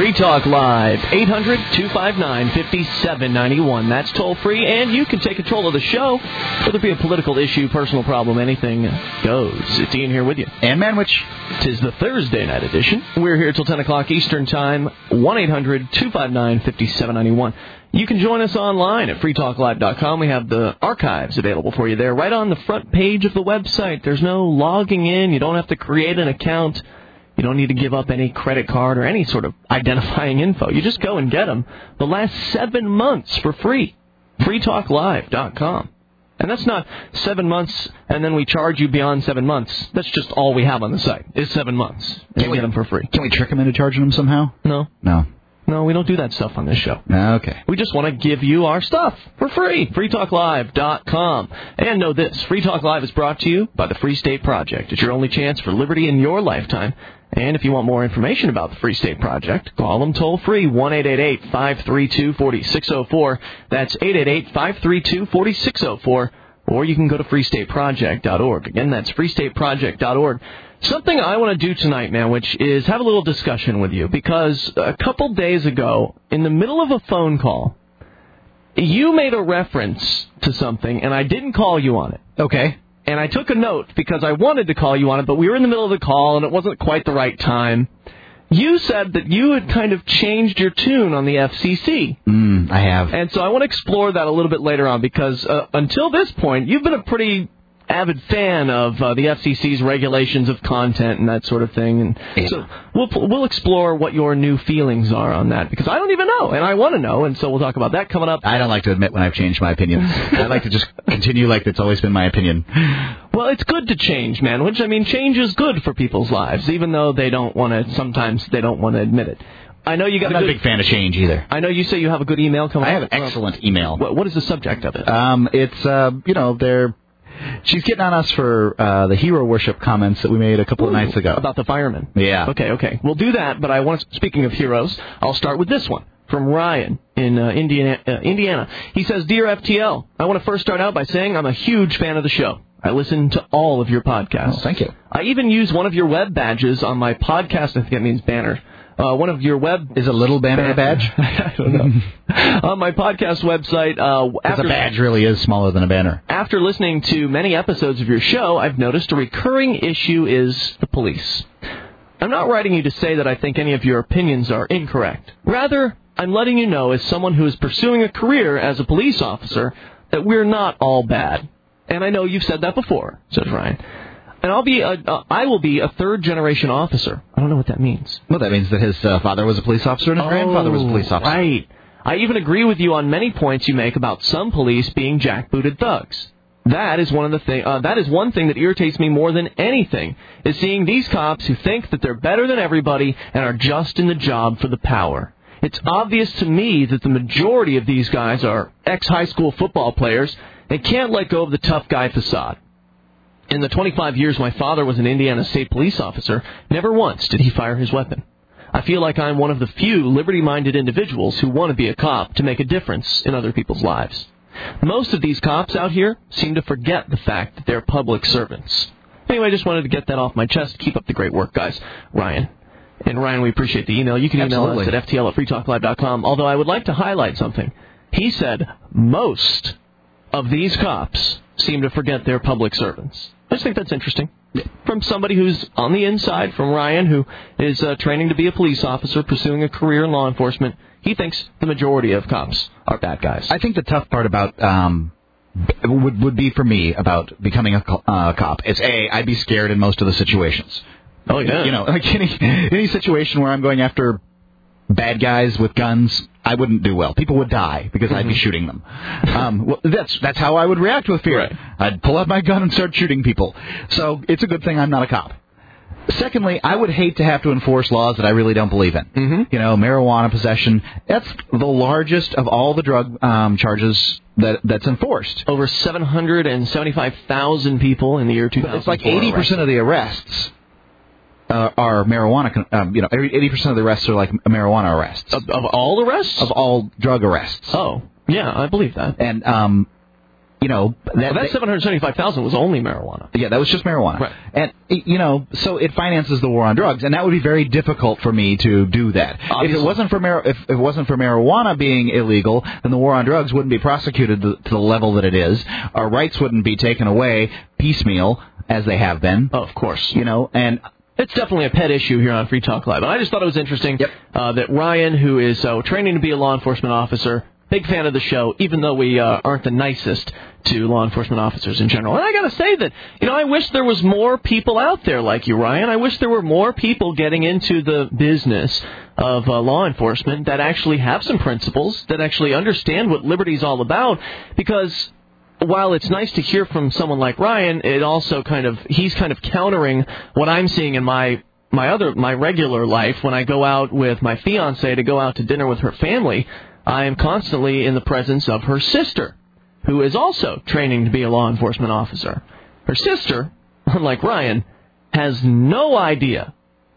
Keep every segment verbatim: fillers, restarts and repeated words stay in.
Free Talk Live, eight hundred, two five nine, five seven nine one. That's toll free, and you can take control of the show. Whether it be a political issue, personal problem, anything goes. It's Ian here with you. And Manwich. Tis the Thursday night edition. We're here till ten o'clock Eastern Time, one eight hundred, two five nine, five seven nine one. You can join us online at free talk live dot com. We have the archives available for you there, right on the front page of the website. There's no logging in. You don't have to create an account. You don't need to give up any credit card or any sort of identifying info. You just go and get them the last seven months for free. free talk live dot com. And that's not seven months and then we charge you beyond seven months. That's just all we have on the site is seven months. And can we get them for free. Can we trick them into charging them somehow? No. No. No, we don't do that stuff on this show. Okay. We just want to give you our stuff for free. free talk live dot com. And know this, Free Talk Live is brought to you by the Free State Project. It's your only chance for liberty in your lifetime. And if you want more information about the Free State Project, call them toll-free, one eight eight eight, five three two, four six zero four. That's eight eight eight, five three two, four six zero four. Or you can go to free state project dot org. Again, that's free state project dot org. Something I want to do tonight, man, which is have a little discussion with you, because a couple days ago, in the middle of a phone call, you made a reference to something, and I didn't call you on it. Okay. And I took a note because I wanted to call you on it, but we were in the middle of the call, and it wasn't quite the right time. You said that you had kind of changed your tune on the F C C. Mm, I have. And so I want to explore that a little bit later on, because uh, until this point, you've been a pretty avid fan of uh, the F C C's regulations of content and that sort of thing. And yeah. so we'll we'll explore what your new feelings are on that, because I don't even know, and I want to know, and so we'll talk about that coming up. I don't like to admit when I've changed my opinion. I like to just continue like it's always been my opinion. Well, it's good to change, man, which, I mean, change is good for people's lives, even though they don't want to, sometimes they don't want to admit it. I know you got I'm a not good, a big fan of change either. I know you say you have a good email coming I up. have an excellent email. What, what is the subject of it? Um, it's, uh, you know, they're... She's getting on us for uh, the hero worship comments that we made a couple Ooh, of nights ago. About the firemen. Yeah. Okay, okay. We'll do that, but I want to, speaking of heroes, I'll start with this one from Ryan in uh, Indiana, uh, Indiana. He says, Dear F T L, I want to first start out by saying I'm a huge fan of the show. I listen to all of your podcasts. Oh, thank you. I even use one of your web badges on my podcast. I think it means banner. Uh, one of your web... Is a little banner ban- a badge? I don't know. On my podcast website... Uh, after, a badge really is smaller than a banner. After listening to many episodes of your show, I've noticed a recurring issue is the police. I'm not writing you to say that I think any of your opinions are incorrect. Rather, I'm letting you know, as someone who is pursuing a career as a police officer, that we're not all bad. And I know you've said that before, says Ryan. And I'll be a, uh, I will be a third-generation officer. I don't know what that means. Well, that means that his uh, father was a police officer and his oh, grandfather was a police officer. Right. I even agree with you on many points you make about some police being jackbooted thugs. That is one of the thing. Uh, that is one thing that irritates me more than anything, is seeing these cops who think that they're better than everybody and are just in the job for the power. It's obvious to me that the majority of these guys are ex-high school football players and can't let go of the tough guy facade. In the twenty-five years my father was an Indiana State police officer, never once did he fire his weapon. I feel like I'm one of the few liberty-minded individuals who want to be a cop to make a difference in other people's lives. Most of these cops out here seem to forget the fact that they're public servants. Anyway, I just wanted to get that off my chest. Keep up the great work, guys. Ryan. And Ryan, we appreciate the email. You can email Absolutely. us at f t l at free talk live dot com. Although I would like to highlight something. He said most of these cops seem to forget they're public servants. I just think that's interesting. From somebody who's on the inside, from Ryan, who is uh, training to be a police officer, pursuing a career in law enforcement, he thinks the majority of cops are bad guys. I think the tough part about um, would would be for me about becoming a co- uh, cop is A, I'd be scared in most of the situations. Oh, yeah. You know, like any any situation where I'm going after bad guys with guns, I wouldn't do well. People would die because mm-hmm. I'd be shooting them. Um, well, that's that's how I would react with fear. Right. I'd pull out my gun and start shooting people. So it's a good thing I'm not a cop. Secondly, I would hate to have to enforce laws that I really don't believe in. Mm-hmm. You know, marijuana possession, that's the largest of all the drug um, charges that that's enforced. Over seven hundred seventy-five thousand people in the year two thousand four. It's like eighty percent of the arrests uh, are marijuana, um, you know, eighty percent of the arrests are like marijuana arrests. Of, of all arrests? Of all drug arrests. Oh, yeah, I believe that. And um, you know, that, well, that seven hundred seventy-five thousand was only marijuana. Yeah, that was just marijuana. Right. And, you know, so it finances the war on drugs, and that would be very difficult for me to do that. Obviously. If it wasn't for mar- if it wasn't for marijuana being illegal, then the war on drugs wouldn't be prosecuted to, to the level that it is. Our rights wouldn't be taken away piecemeal, as they have been. Oh, of course. You know, and it's definitely a pet issue here on Free Talk Live. And I just thought it was interesting yep. uh, that Ryan, who is uh, training to be a law enforcement officer, big fan of the show, even though we uh, aren't the nicest to law enforcement officers in general. And I got to say that, you know, I wish there was more people out there like you, Ryan. I wish there were more people getting into the business of uh, law enforcement that actually have some principles, that actually understand what liberty's all about, because while it's nice to hear from someone like Ryan, it also kind of, he's kind of countering what I'm seeing in my my other, my regular life when I go out with my fiancée to go out to dinner with her family. I am constantly in the presence of her sister, who is also training to be a law enforcement officer. Her sister, unlike Ryan, has no idea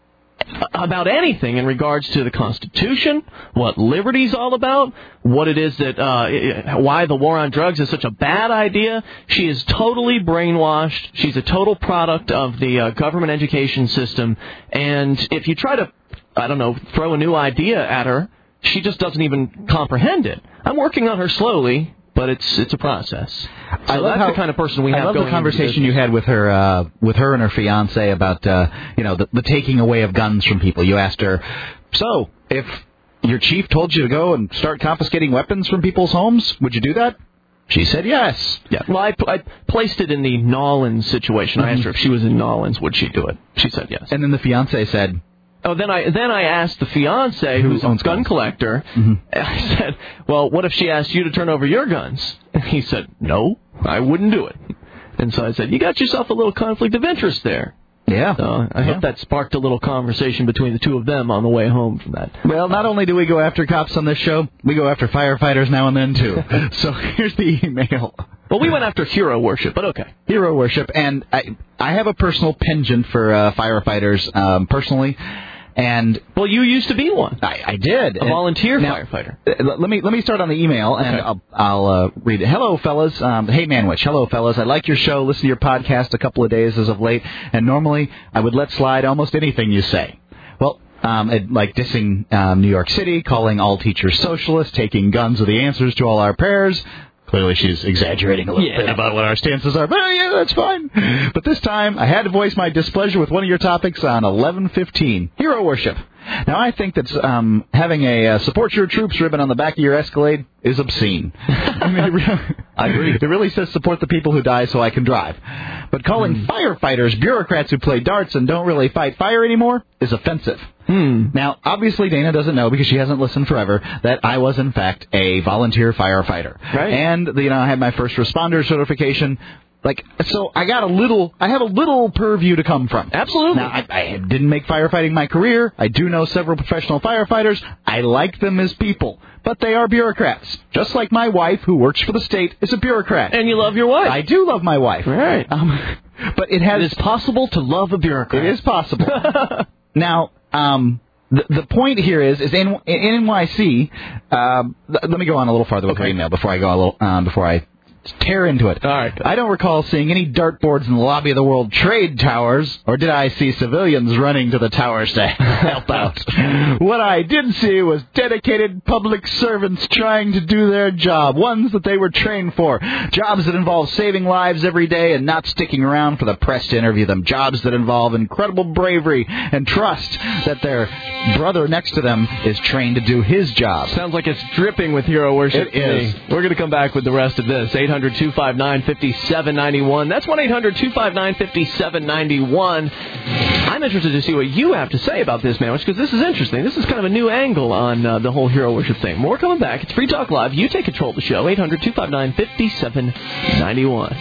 about anything in regards to the Constitution, what liberty's all about, what it is that, uh, why the war on drugs is such a bad idea. She is totally brainwashed. She's a total product of the uh, government education system. And if you try to, I don't know, throw a new idea at her, she just doesn't even comprehend it. I'm working on her slowly, but it's it's a process. So I love that's how, the kind of person we have I love going the conversation into you had with her, uh, with her and her fiance about, uh, you know, the, the taking away of guns from people. You asked her, so if your chief told you to go and start confiscating weapons from people's homes, would you do that? She said yes. Yeah. Well, I, I placed it in the Nolans situation. Mm-hmm. I asked her if she was in Nolans, would she do it? She said yes. And then the fiance said, Oh, then I then I asked the fiance, who's a gun guns? collector, mm-hmm. I said, well, what if she asked you to turn over your guns? And he said, no, I wouldn't do it. And so I said, you got yourself a little conflict of interest there. Yeah. So I yeah. hope that sparked a little conversation between the two of them on the way home from that. Well, not only do we go after cops on this show, we go after firefighters now and then, too. So here's the email. Well, we went after hero worship, but okay. Hero worship. And I, I have a personal penchant for uh, firefighters, um, personally. And well, you used to be one. I, I did. A and volunteer now, firefighter. Uh, let me let me start on the email, and okay. I'll, I'll uh, read it. Hello, fellas. Um, hey, Manwich. Hello, fellas. I like your show. Listen to your podcast a couple of days as of late, and normally I would let slide almost anything you say. Well, um, it, like dissing um, New York City, calling all teachers socialists, taking guns are the answers to all our prayers. Clearly, she's exaggerating a little yeah. bit about what our stances are, but uh, yeah, that's fine. But this time, I had to voice my displeasure with one of your topics on eleven fifteen, hero worship. Now, I think that um, having a uh, support your troops ribbon on the back of your Escalade is obscene. I mean, it really, I agree. It really says support the people who die so I can drive. But calling mm. firefighters bureaucrats who play darts and don't really fight fire anymore is offensive. Hmm. Now, obviously, Dana doesn't know because she hasn't listened forever that I was, in fact, a volunteer firefighter. Right. And, you know, I had my first responder certification. Like, so I got a little, I have a little purview to come from. Absolutely. Now, I, I didn't make firefighting my career. I do know several professional firefighters. I like them as people. But they are bureaucrats. Just like my wife, who works for the state, is a bureaucrat. And you love your wife. I do love my wife. Right. Um, but it has... It is possible to love a bureaucrat. It is possible. Now, um... The, the point here is, is in, in N Y C, um, let me go on a little farther with okay. the email before I go a little, um, before I tear into it. All right. I don't recall seeing any dartboards in the lobby of the World Trade Towers, or did I see civilians running to the towers to help out? What I did see was dedicated public servants trying to do their job, ones that they were trained for, jobs that involve saving lives every day and not sticking around for the press to interview them, jobs that involve incredible bravery and trust that their brother next to them is trained to do his job. Sounds like it's dripping with hero worship. It is. We're going to come back with the rest of this. eight hundred, two five nine, five seven nine one. That's one eight hundred, two five nine, five seven nine one. I'm interested to see what you have to say about this, man, because this is interesting. This is kind of a new angle on uh, the whole hero worship thing. More coming back. It's Free Talk Live. You take control of the show. eight hundred, two five nine, five seven nine one.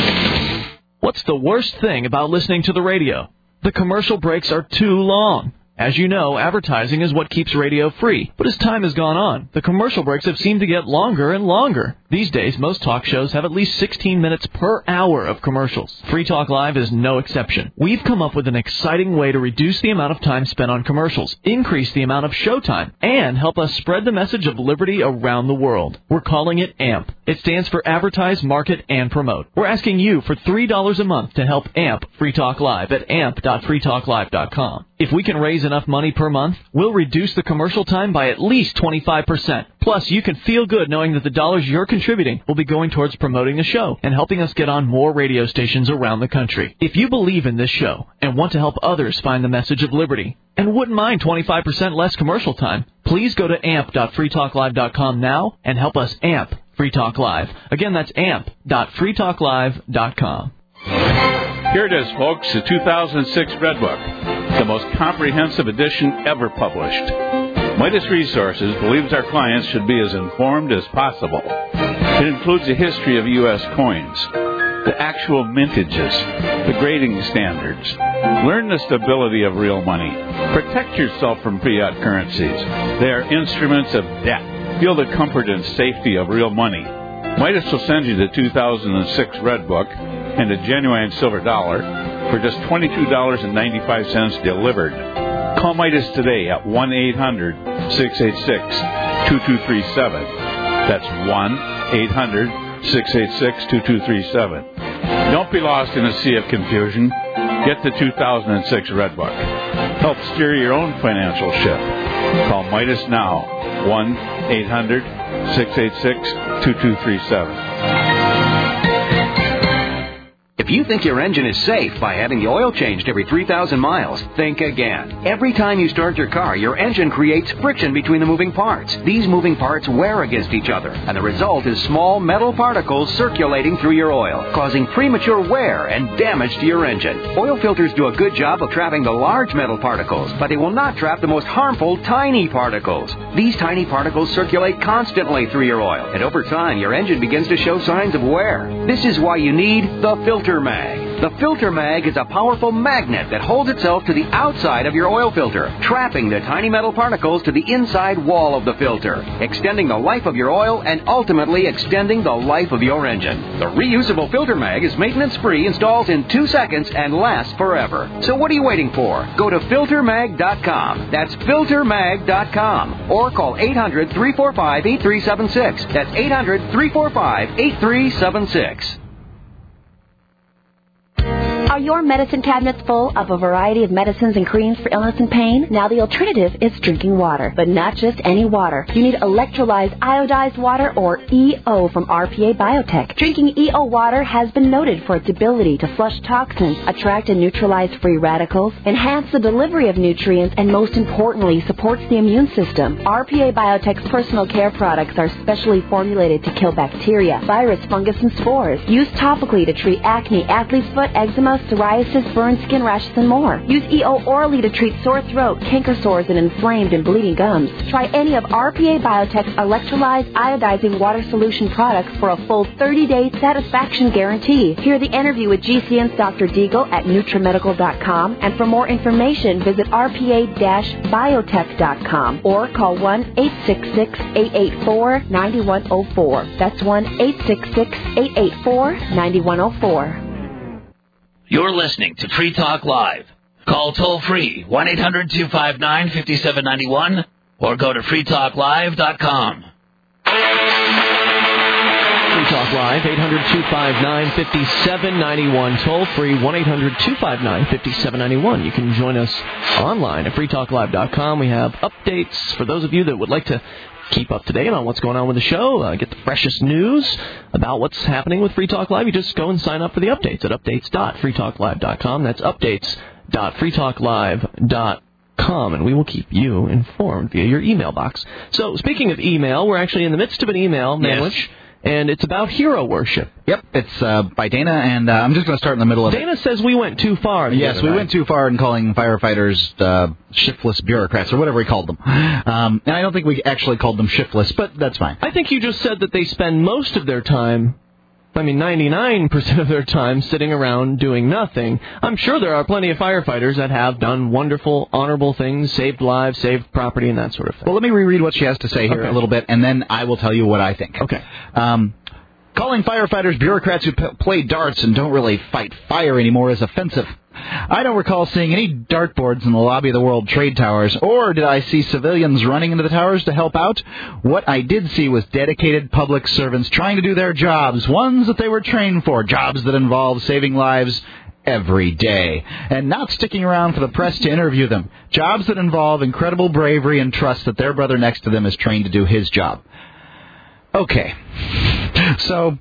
What's the worst thing about listening to the radio? The commercial breaks are too long. As you know, advertising is what keeps radio free. But as time has gone on, the commercial breaks have seemed to get longer and longer. These days, most talk shows have at least sixteen minutes per hour of commercials. Free Talk Live is no exception. We've come up with an exciting way to reduce the amount of time spent on commercials, increase the amount of showtime, and help us spread the message of liberty around the world. We're calling it A M P. It stands for Advertise, Market, and Promote. We're asking you for three dollars a month to help A M P Free Talk Live at amp dot free talk live dot com. If we can raise enough money per month, we'll reduce the commercial time by at least twenty-five percent. Plus, you can feel good knowing that the dollars you're contributing will be going towards promoting the show and helping us get on more radio stations around the country. If you believe in this show and want to help others find the message of liberty and wouldn't mind twenty-five percent less commercial time, please go to amp dot free talk live dot com now and help us amp Free Talk Live. Again, that's amp dot free talk live dot com. Here it is, folks, the two thousand six Red Book, the most comprehensive edition ever published. Midas Resources believes our clients should be as informed as possible. It includes a history of U S coins, the actual mintages, the grading standards. Learn the stability of real money. Protect yourself from fiat currencies. They are instruments of debt. Feel the comfort and safety of real money. Midas will send you the two thousand six Red Book and a genuine silver dollar for just twenty-two dollars and ninety-five cents delivered. Call Midas today at one eight hundred six eight six two two three seven. That's one eight hundred six eight six two two three seven. Don't be lost in a sea of confusion. Get the two thousand six Red Book. Help steer your own financial ship. Call Midas now, one eight hundred six eight six two two three seven. If you think your engine is safe by having the oil changed every three thousand miles, think again. Every time you start your car, your engine creates friction between the moving parts. These moving parts wear against each other, and the result is small metal particles circulating through your oil, causing premature wear and damage to your engine. Oil filters do a good job of trapping the large metal particles, but they will not trap the most harmful tiny particles. These tiny particles circulate constantly through your oil, and over time, your engine begins to show signs of wear. This is why you need the Filter Mag. The Filter Mag is a powerful magnet that holds itself to the outside of your oil filter, trapping the tiny metal particles to the inside wall of the filter, extending the life of your oil and ultimately extending the life of your engine. The reusable Filter Mag is maintenance-free, installs in two seconds, and lasts forever. So what are you waiting for? Go to filter mag dot com. That's filter mag dot com. Or call eight hundred three four five eight three seven six. That's eight hundred three four five eight three seven six. Are your medicine cabinets full of a variety of medicines and creams for illness and pain? Now the alternative is drinking water, but not just any water. You need electrolyzed iodized water, or E O, from R P A Biotech. Drinking E O water has been noted for its ability to flush toxins, attract and neutralize free radicals, enhance the delivery of nutrients, and most importantly, supports the immune system. R P A Biotech's personal care products are specially formulated to kill bacteria, virus, fungus, and spores. Used topically to treat acne, athlete's foot, eczema, psoriasis, burn, skin rashes, and more. Use E O orally to treat sore throat, canker sores, and inflamed and bleeding gums. Try any of R P A Biotech's electrolyzed iodizing water solution products for a full thirty-day satisfaction guarantee. Hear the interview with G C N's Doctor Deagle at Nutrimedical dot com, and for more information, visit R P A biotech dot com or call one eight six six eight eight four nine one zero four. That's one eight six six eight eight four nine one zero four. You're listening to Free Talk Live. Call toll-free one eight hundred two five nine five seven nine one or go to free talk live dot com. Free Talk Live, eight hundred two five nine five seven nine one, toll-free one eight hundred two five nine five seven nine one. You can join us online at free talk live dot com. We have updates for those of you that would like to keep up to date on what's going on with the show, uh, get the freshest news about what's happening with Free Talk Live. You just go and sign up for the updates at updates dot free talk live dot com. That's updates dot free talk live dot com, and we will keep you informed via your email box. So, speaking of email, we're actually in the midst of an email, Manwich, yes. And it's about hero worship. Yep, it's uh, by Dana, and uh, I'm just going to start in the middle of Dana it. Dana says we went too far. Yes, we night. went too far in calling firefighters uh, shiftless bureaucrats, or whatever we called them. Um, and I don't think we actually called them shiftless, but that's fine. I think you just said that they spend most of their time I mean, ninety-nine percent of their time sitting around doing nothing. I'm sure there are plenty of firefighters that have done wonderful, honorable things, saved lives, saved property, and that sort of thing. Well, let me reread what she has to say here Okay. a little bit, and then I will tell you what I think. Okay. Um, calling firefighters bureaucrats who p- play darts and don't really fight fire anymore is offensive. I don't recall seeing any dartboards in the lobby of the World Trade Towers, or did I see civilians running into the towers to help out? What I did see was dedicated public servants trying to do their jobs, ones that they were trained for, jobs that involve saving lives every day, and not sticking around for the press to interview them, jobs that involve incredible bravery and trust that their brother next to them is trained to do his job. Okay, so,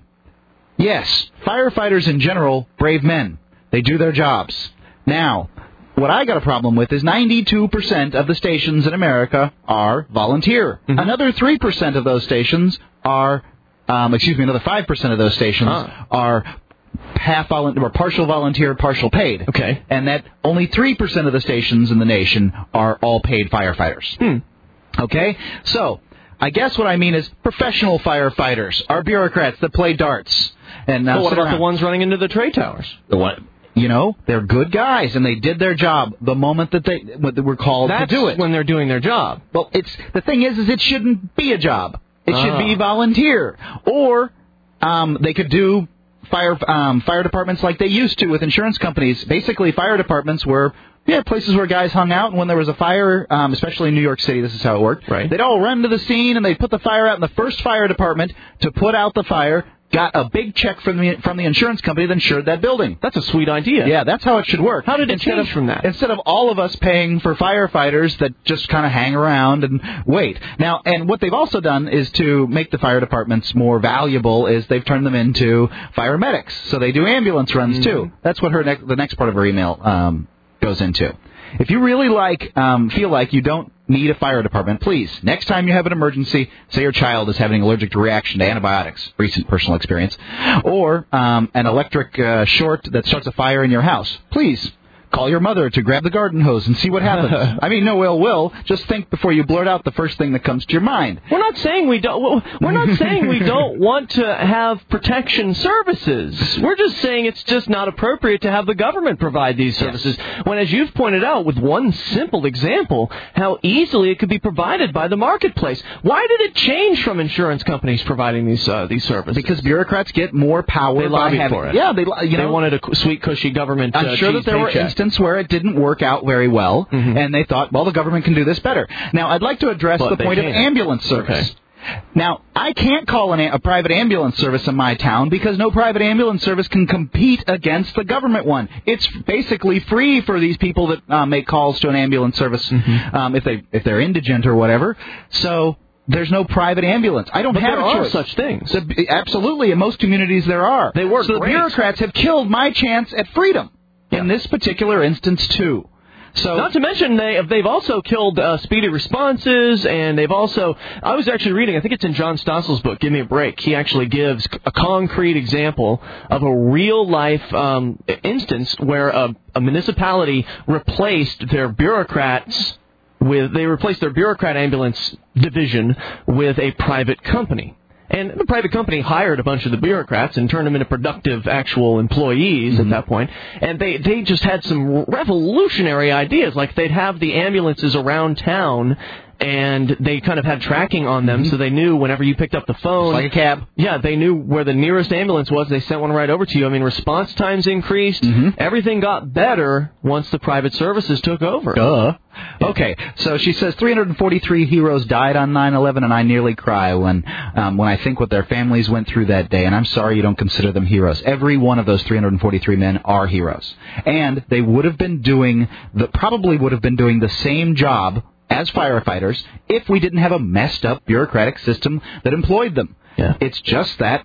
yes, firefighters in general, brave men. They do their jobs. Now, what I got a problem with is ninety-two percent of the stations in America are volunteer. Mm-hmm. Another three percent of those stations are, um, excuse me, another five percent of those stations huh. are half volunteer, or partial volunteer, partial paid. Okay. And that only three percent of the stations in the nation are all paid firefighters. Hmm. Okay? So, I guess what I mean is professional firefighters are bureaucrats that play darts. And uh, well, what about around. the ones running into the trade towers? The what? You know, they're good guys, and they did their job the moment that they, when they were called That's to do it. when they're doing their job. Well, it's the thing is, is it shouldn't be a job. It oh. should be volunteer. Or um, they could do fire um, fire departments like they used to with insurance companies. Basically, fire departments were yeah places where guys hung out, and when there was a fire, um, especially in New York City, this is how it worked. Right. They'd all run to the scene, and they'd put the fire out, and the first fire department to put out the fire got a big check from the from the insurance company that insured that building. That's a sweet idea. Yeah, that's how it should work. How did it instead change of, from that? Instead of all of us paying for firefighters that just kind of hang around and wait. Now, and what they've also done is to make the fire departments more valuable is they've turned them into fire medics. So they do ambulance runs, mm-hmm. too. That's what her ne- the next part of her email um, goes into. If you really like um, feel like you don't need a fire department, please, next time you have an emergency, say your child is having an allergic reaction to antibiotics, recent personal experience, or um, an electric uh, short that starts a fire in your house, please call your mother to grab the garden hose and see what happens. I mean, no ill will. Just think before you blurt out the first thing that comes to your mind. We're not saying we don't. We're not saying we don't want to have protection services. We're just saying it's just not appropriate to have the government provide these services. Yes. When, as you've pointed out, with one simple example, how easily it could be provided by the marketplace. Why did it change from insurance companies providing these uh, these services? Because bureaucrats get more power. They lobbied for it. Yeah, they you know they wanted a sweet, cushy government. I'm uh, sure that there paycheck. were instances where it didn't work out very well, mm-hmm. and they thought, well, the government can do this better. Now, I'd like to address but the point can. of ambulance service. Okay. Now, I can't call an, a private ambulance service in my town because no private ambulance service can compete against the government one. It's basically free for these people that uh, make calls to an ambulance service mm-hmm. um, if they if they're indigent or whatever. So there's no private ambulance. I don't but have there a are choice. such things. So, absolutely, in most communities there are. They work So the great. bureaucrats have killed my chance at freedom yeah. in this particular instance too. So, not to mention they, they've also killed uh, speedy responses, and they've also, I was actually reading, I think it's in John Stossel's book, Give Me a Break. He actually gives a concrete example of a real-life um, instance where a, a municipality replaced their bureaucrats with, they replaced their bureaucrat ambulance division with a private company. And the private company hired a bunch of the bureaucrats and turned them into productive actual employees mm-hmm. at that point. And they, they just had some revolutionary ideas. Like they'd have the ambulances around town, and they kind of had tracking on them, mm-hmm. so they knew whenever you picked up the phone. It's like a cab. Yeah, they knew where the nearest ambulance was. They sent one right over to you. I mean, response times increased. Mm-hmm. Everything got better once the private services took over. Duh. Okay, so she says three hundred forty-three heroes died on nine eleven, and I nearly cry when um, when I think what their families went through that day, and I'm sorry you don't consider them heroes. Every one of those three hundred forty-three men are heroes. And they would have been doing, the probably would have been doing the same job as firefighters if we didn't have a messed up bureaucratic system that employed them. Yeah. It's just that,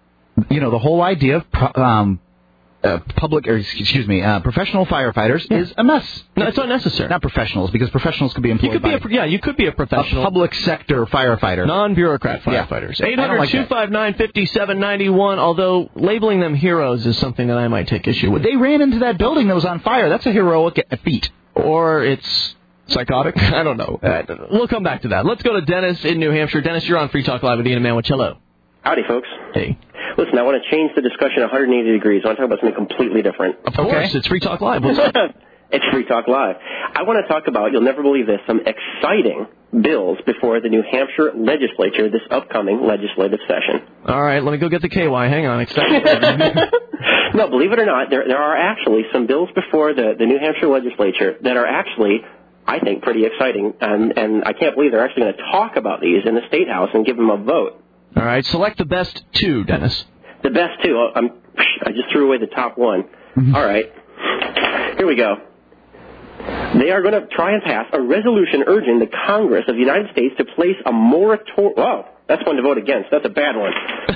you know, the whole idea of pro- um, uh, public, or excuse me, uh, professional firefighters yeah. is a mess. No, it's not necessary. Not professionals, because professionals could be employed you could be by a, yeah, you could be a professional. A public sector firefighter. Non-bureaucrat firefighters. Yeah. eight hundred, two five nine, five seven nine one, although labeling them heroes is something that I might take issue with. They ran into that building that was on fire. That's a heroic feat. Or it's psychotic? I don't know. Uh, we'll come back to that. Let's go to Dennis in New Hampshire. Dennis, you're on Free Talk Live with Ian Manwich. Hello. Howdy, folks. Hey. Listen, I want to change the discussion one hundred eighty degrees. I want to talk about something completely different. Of course, okay. It's Free Talk Live. What's up? It's Free Talk Live. I want to talk about, you'll never believe this, some exciting bills before the New Hampshire legislature this upcoming legislative session. All right, let me go get the K Y. Hang on. Exciting. No, believe it or not, there there are actually some bills before the, the New Hampshire legislature that are actually, I think, pretty exciting. And, and I can't believe they're actually going to talk about these in the State House and give them a vote. All right, select the best two, Dennis. The best two. I'm, I just threw away the top one. Mm-hmm. All right. Here we go. They are going to try and pass a resolution urging the Congress of the United States to place a moratorium. Whoa, that's one to vote against. That's a bad one.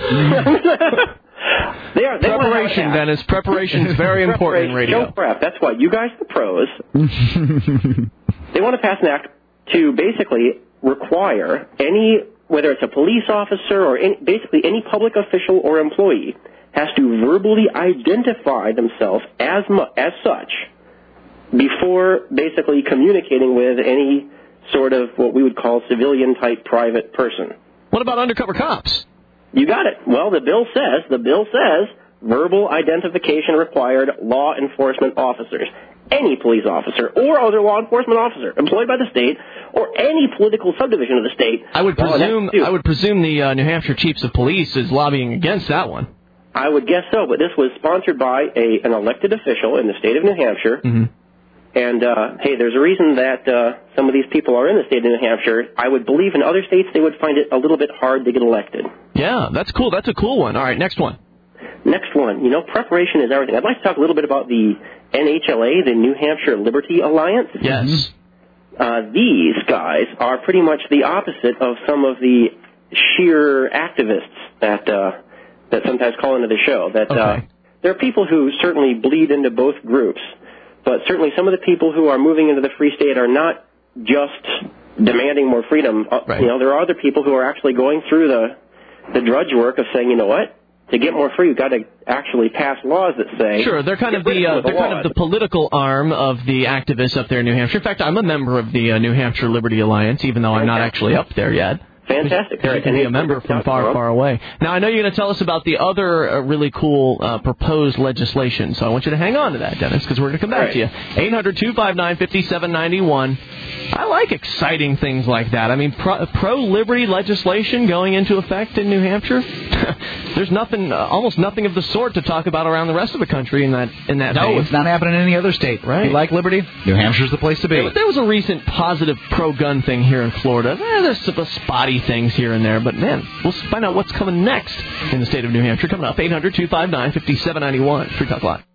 they are, they Preparation, Dennis. Preparation is very important in radio. Show prep. That's why you guys are the pros. They want to pass an act to basically require any, whether it's a police officer or any, basically any public official or employee, has to verbally identify themselves as mu- as such before basically communicating with any sort of what we would call civilian-type private person. What about undercover cops? You got it. Well, the bill says, the bill says verbal identification required law enforcement officers. Any police officer or other law enforcement officer employed by the state or any political subdivision of the state. I would presume I would presume the uh, New Hampshire Chiefs of Police is lobbying against that one. I would guess so, but this was sponsored by a, an elected official in the state of New Hampshire. Mm-hmm. And, uh, hey, there's a reason that uh, some of these people are in the state of New Hampshire. I would believe in other states they would find it a little bit hard to get elected. Yeah, that's cool. That's a cool one. All right, next one. Next one. You know, preparation is everything. I'd like to talk a little bit about the N H L A, the New Hampshire Liberty Alliance. Yes. Uh, these guys are pretty much the opposite of some of the sheer activists that uh, that sometimes call into the show. That okay. uh, there are people who certainly bleed into both groups. But certainly some of the people who are moving into the Free State are not just demanding more freedom. Right. You know, there are other people who are actually going through the the drudge work of saying, you know what, to get more free, you've got to actually pass laws that say... Sure, they're kind of the uh, they're kind of the political arm of the activists up there in New Hampshire. In fact, I'm a member of the uh, New Hampshire Liberty Alliance, even though I'm not actually up there yet. Fantastic. You can be a member from far, far away. Now, I know you're going to tell us about the other uh, really cool uh, proposed legislation, so I want you to hang on to that, Dennis, because we're going to come back right. to you. eight hundred two five nine five seven nine one. I like exciting things like that. I mean, pro- pro-liberty legislation going into effect in New Hampshire? There's nothing, uh, almost nothing of the sort to talk about around the rest of the country in that in that No, vein. It's not happening in any other state. Right. If you like liberty, New Hampshire's the place to be. There, there was a recent positive pro-gun thing here in Florida. Eh, there's some spotty things here and there, but man, we'll find out what's coming next in the state of New Hampshire. Coming up, eight hundred two five nine five seven nine one. Free Talk Live.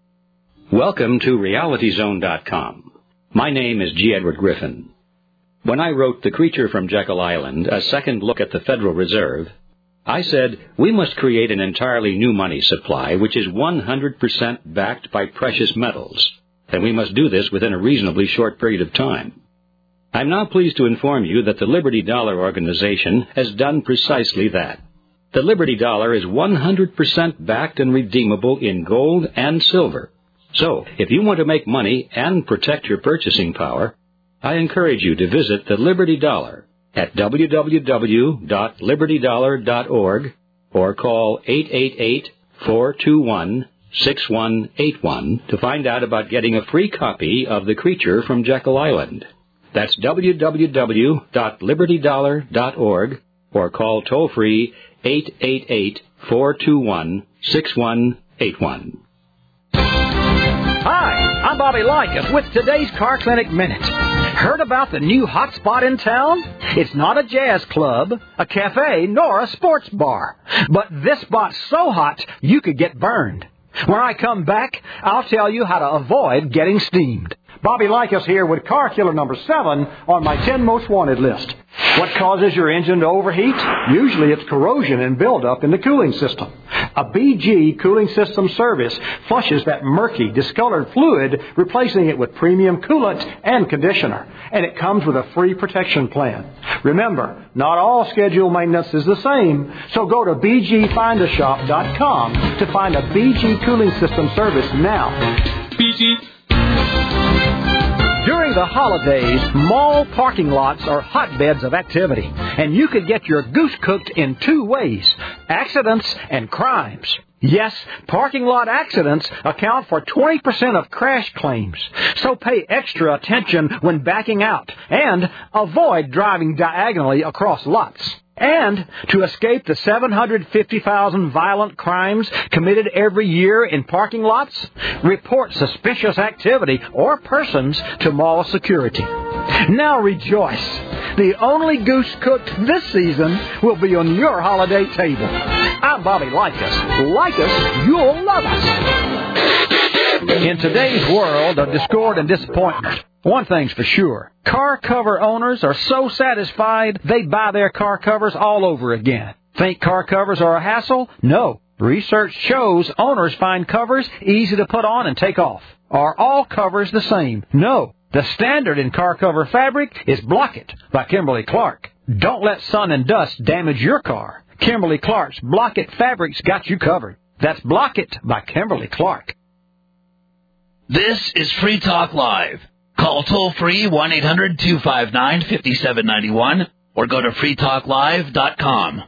Welcome to Reality Zone dot com. My name is G. Edward Griffin. When I wrote The Creature from Jekyll Island, a second look at the Federal Reserve, I said we must create an entirely new money supply which is one hundred percent backed by precious metals, and we must do this within a reasonably short period of time. I'm now pleased to inform you that the Liberty Dollar Organization has done precisely that. The Liberty Dollar is one hundred percent backed and redeemable in gold and silver. So, if you want to make money and protect your purchasing power, I encourage you to visit the Liberty Dollar at w w w dot liberty dollar dot org or call eight eight eight, four two one, six one eight one to find out about getting a free copy of The Creature from Jekyll Island. That's w w w dot liberty dollar dot org or call toll-free eight eight eight, four two one, six one eight one. Hi, I'm Bobby Likas with today's Car Clinic Minute. Heard about the new hot spot in town? It's not a jazz club, a cafe, nor a sports bar. But this spot's so hot, you could get burned. When I come back, I'll tell you how to avoid getting steamed. Bobby Likas here with car killer number seven on my ten most wanted list. What causes your engine to overheat? Usually it's corrosion and buildup in the cooling system. A B G cooling system service flushes that murky, discolored fluid, replacing it with premium coolant and conditioner. And it comes with a free protection plan. Remember, not all scheduled maintenance is the same, so go to b g find a shop dot com to find a B G cooling system service now. B G During the holidays, mall parking lots are hotbeds of activity, and you could get your goose cooked in two ways, accidents and crimes. Yes, parking lot accidents account for twenty percent of crash claims, so pay extra attention when backing out, and avoid driving diagonally across lots. And to escape the seven hundred fifty thousand violent crimes committed every year in parking lots, report suspicious activity or persons to mall security. Now rejoice. The only goose cooked this season will be on your holiday table. I'm Bobby Likas. Like us, you'll love us. In today's world of discord and disappointment, one thing's for sure. Car cover owners are so satisfied they buy their car covers all over again. Think car covers are a hassle? No. Research shows owners find covers easy to put on and take off. Are all covers the same? No. The standard in car cover fabric is Block-It by Kimberly-Clark. Don't let sun and dust damage your car. Kimberly-Clark's Block-It fabric's got you covered. That's Block-It by Kimberly-Clark. This is Free Talk Live. Call toll-free one eight hundred two five nine five seven nine one or go to free talk live dot com.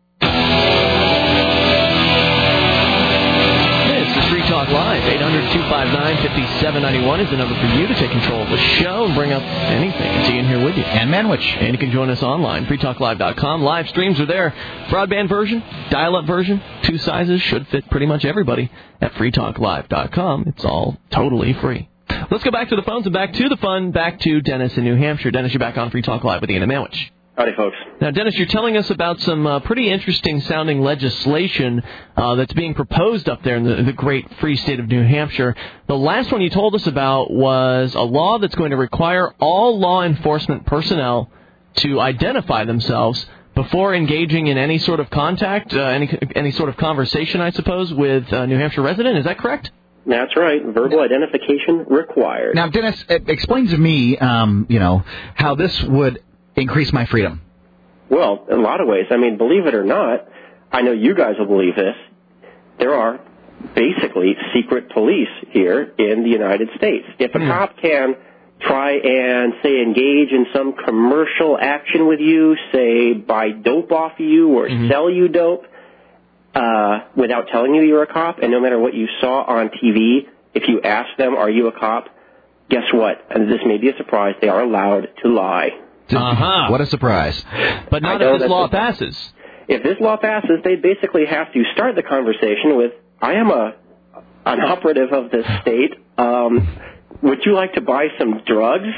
This is Free Talk Live. eight hundred two five nine five seven nine one is the number for you to take control of the show and bring up anything. It's Ian here with you. And Manwich. And you can join us online, free talk live dot com. Live streams are there. Broadband version, dial-up version, two sizes, should fit pretty much everybody at free talk live dot com. It's all totally free. Let's go back to the phones and back to the fun, back to Dennis in New Hampshire. Dennis, you're back on Free Talk Live with Ian and Manwich. Howdy, folks. Now, Dennis, you're telling us about some uh, pretty interesting-sounding legislation uh, that's being proposed up there in the, the great free state of New Hampshire. The last one you told us about was a law that's going to require all law enforcement personnel to identify themselves before engaging in any sort of contact, uh, any any sort of conversation, I suppose, with a New Hampshire resident. Is that correct? That's right. Verbal identification required. Now, Dennis, explain to me, um, you know, how this would increase my freedom. Well, in a lot of ways. I mean, believe it or not, I know you guys will believe this. There are basically secret police here in the United States. If a mm. cop can try and, say, engage in some commercial action with you, say, buy dope off of you or mm-hmm. sell you dope, Uh, without telling you you're a cop, and no matter what you saw on T V, if you ask them, are you a cop, guess what? And this may be a surprise, they are allowed to lie. Uh-huh. What a surprise. But not if this law passes. If this law passes, they basically have to start the conversation with, I am a an operative of this state. Um, would you like to buy some drugs?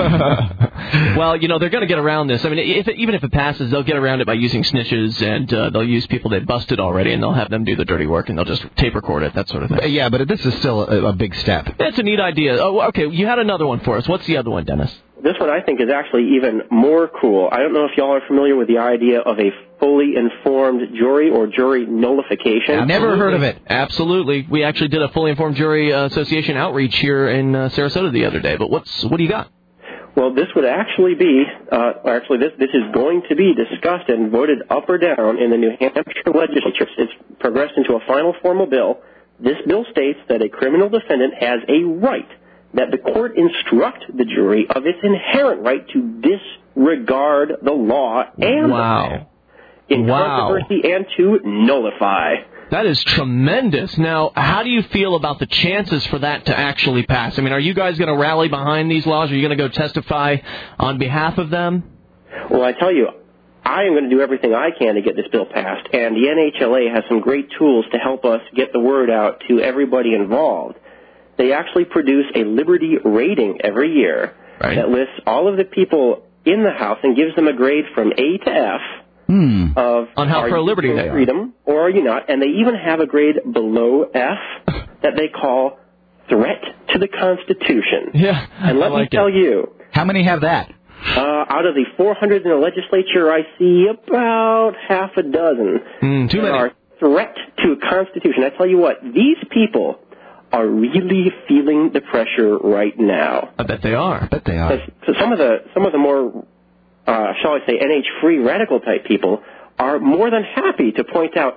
Well, you know, they're going to get around this. I mean, if it, even if it passes, they'll get around it by using snitches, and uh, they'll use people they busted already, and they'll have them do the dirty work, and they'll just tape record it, that sort of thing. Yeah, but this is still a, a big step. It's a neat idea. Oh, okay, you had another one for us. What's the other one, Dennis? This one I think is actually even more cool. I don't know if y'all are familiar with the idea of a fully informed jury or jury nullification. I've never heard of it. Absolutely. We actually did a fully informed jury uh, association outreach here in uh, Sarasota the other day. But what's what do you got? Well, this would actually be, uh, actually this this is going to be discussed and voted up or down in the New Hampshire legislature. It's progressed into a final formal bill. This bill states that a criminal defendant has a right that the court instruct the jury of its inherent right to disregard the law and wow. in wow. controversy and to nullify. That is tremendous. Now, how do you feel about the chances for that to actually pass? I mean, are you guys going to rally behind these laws? Are you going to go testify on behalf of them? Well, I tell you, I am going to do everything I can to get this bill passed, and the N H L A has some great tools to help us get the word out to everybody involved. They actually produce a Liberty rating every year right. that lists all of the people in the House and gives them a grade from A to F hmm. of on how pro-liberty they are. Freedom, or are you not? And they even have a grade below F that they call threat to the Constitution. Yeah, and let I like me tell it. you. How many have that? Uh, out of the four hundred in the legislature, I see about half a dozen. Mm, too that many. Are threat to a Constitution. I tell you what, these people are really feeling the pressure right now. I bet they are. I bet they are. So some of the some of the more, uh, shall I say, N H free radical type people are more than happy to point out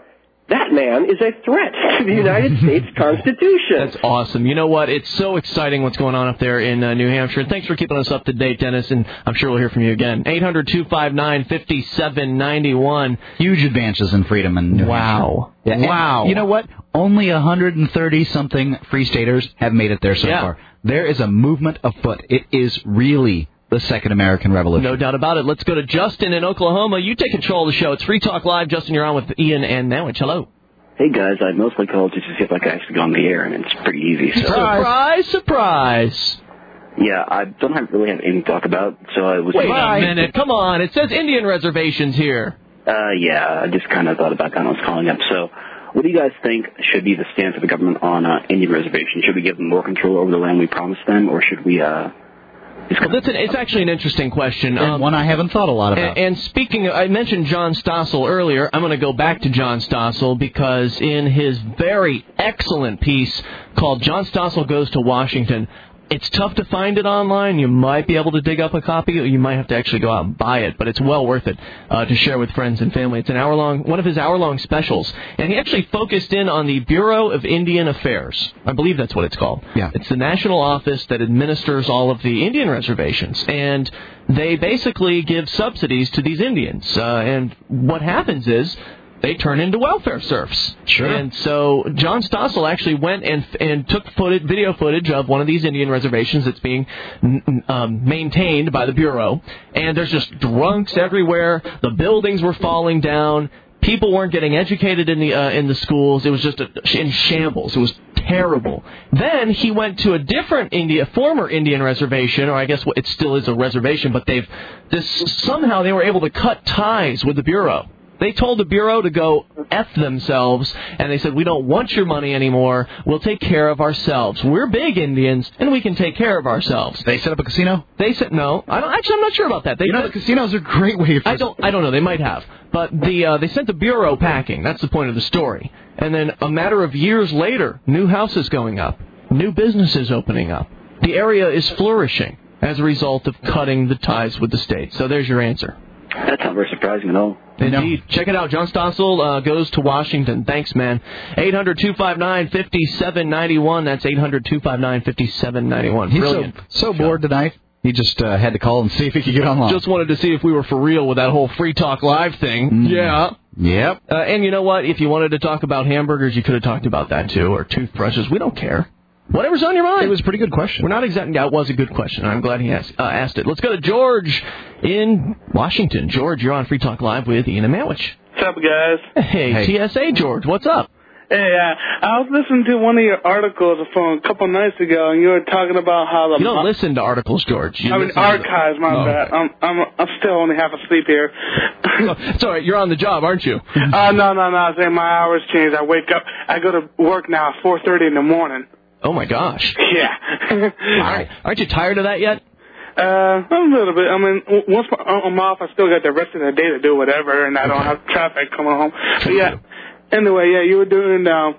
that man is a threat to the United States Constitution. That's awesome. You know what? It's so exciting what's going on up there in uh, New Hampshire. And thanks for keeping us up to date, Dennis, and I'm sure we'll hear from you again. eight hundred, two five nine, five seven nine one. Huge advances in freedom in New Wow. Hampshire. Yeah, wow. You know what? Only one hundred thirty-something free staters have made it there so yeah. far. There is a movement afoot. It is really the Second American Revolution. No doubt about it. Let's go to Justin in Oklahoma. You take control of the show. It's Free Talk Live. Justin, you're on with Ian and Nowich. Hello. Hey, guys. I mostly called just to see if I could actually go on the air, and it's pretty easy. So. Surprise, surprise. Yeah, I don't have, really have anything to talk about, so I was... Wait a minute. Come on. It says Indian reservations here. Uh, yeah, I just kind of thought about that when I was calling up. So what do you guys think should be the stance of the government on uh, Indian reservations? Should we give them more control over the land we promised them, or should we... Uh, Well, that's an, it's actually an interesting question. And um, one I haven't thought a lot about. And, and speaking of, I mentioned John Stossel earlier. I'm going to go back to John Stossel because in his very excellent piece called John Stossel Goes to Washington, it's tough to find it online. You might be able to dig up a copy, or you might have to actually go out and buy it, but it's well worth it uh, to share with friends and family. It's an hour-long, one of his hour-long specials, and he actually focused in on the Bureau of Indian Affairs. I believe that's what it's called. Yeah. It's the national office that administers all of the Indian reservations, and they basically give subsidies to these Indians. Uh, and what happens is they turn into welfare serfs. Sure. And so John Stossel actually went and and took footage, video footage of one of these Indian reservations that's being um, maintained by the Bureau. And there's just drunks everywhere. The buildings were falling down. People weren't getting educated in the uh, in the schools. It was just a, in shambles. It was terrible. Then he went to a different India, former Indian reservation, or I guess it still is a reservation, but they've this somehow they were able to cut ties with the Bureau. They told the Bureau to go F themselves, and they said, we don't want your money anymore. We'll take care of ourselves. We're big Indians, and we can take care of ourselves. They set up a casino? They said, no. I don't, actually, I'm not sure about that. They, you know, the casinos are a great way for... I don't, I don't know. They might have. But the uh, they sent the Bureau packing. That's the point of the story. And then a matter of years later, new houses going up, new businesses opening up. The area is flourishing as a result of cutting the ties with the state. So there's your answer. That's not very surprising at all. Indeed. No. Check it out. John Stossel uh, goes to Washington. Thanks, man. eight hundred, two five nine, five seven nine one. That's eight hundred, two five nine, five seven nine one. Brilliant. He's so, so bored tonight. He just uh, had to call and see if he could get online. Just wanted to see if we were for real with that whole Free Talk Live thing. Mm. Yeah. Yep. Uh, and you know what? If you wanted to talk about hamburgers, you could have talked about that, too, or toothbrushes. We don't care. Whatever's on your mind. It was a pretty good question. We're not exactly... Yeah, it was a good question. I'm glad he asked, uh, asked it. Let's go to George in Washington. George, you're on Free Talk Live with Ian and Manwich. What's up, guys? Hey, hey, T S A, George. What's up? Hey, uh, I was listening to one of your articles from a couple nights ago, and you were talking about how the... You don't mo- listen to articles, George. You I mean, archives, my oh, bad. okay. I'm, I'm I'm still only half asleep here. Oh, it's all right. You're on the job, aren't you? uh, no, no, no. I'm saying my hours changed. I wake up... I go to work now at four thirty in the morning. Oh, my gosh. Yeah. Aren't, aren't you tired of that yet? Uh, a little bit. I mean, once I'm off, I still got the rest of the day to do whatever, and I don't okay. have traffic coming home. But yeah, anyway, yeah, you were doing um,